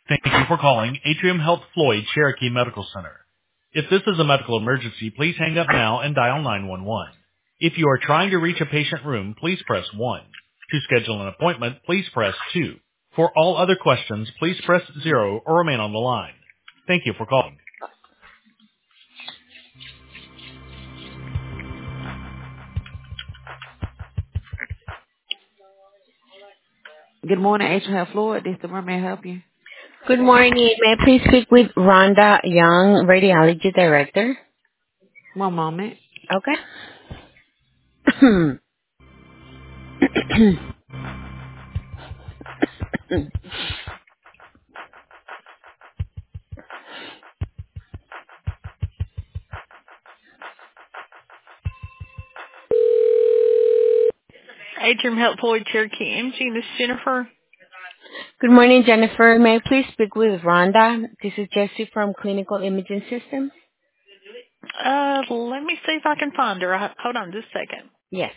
Thank you for calling Atrium Health Floyd Cherokee Medical Center. If this is a medical emergency, please hang up now and dial 911. If you are trying to reach a patient room, please press 1. To schedule an appointment, please press 2. For all other questions, please press 0 or remain on the line. Thank you for calling. Good morning, Atrium Health Floyd. This is the May I help you? Good morning. May I please speak with Rhonda Young, Radiology Director? One moment. Okay. Atrium Health Floyd Cherokee MG, this is Jennifer. Good morning, Jennifer. May I please speak with Rhonda? This is Jessie from Clinical Imaging Systems. Let me see if I can find her. Hold on just a second. Yes.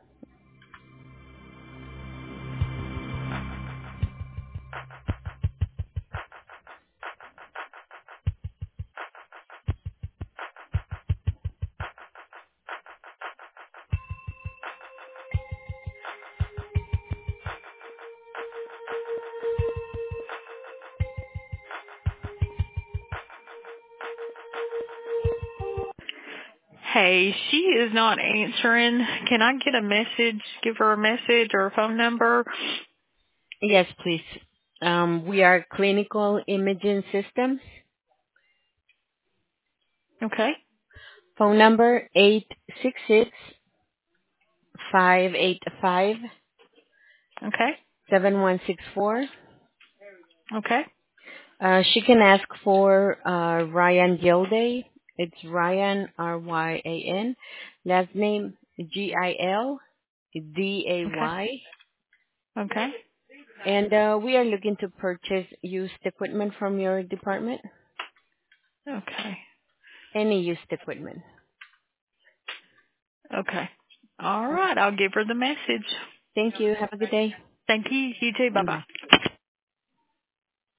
Hey, she is not answering. Can I get a message, give her a message or a phone number? Yes, please. We are Clinical Imaging Systems. Okay. Phone number 866-585-7164. Okay. Okay. She can ask for Ryan Gilday. It's Ryan, Ryan. Last name Okay. Gilday. Okay. And we are looking to purchase used equipment from your department. Okay. Any used equipment. Okay. All right. I'll give her the message. Thank you. Have a good day. Thank you. You too. Bye bye. Bye.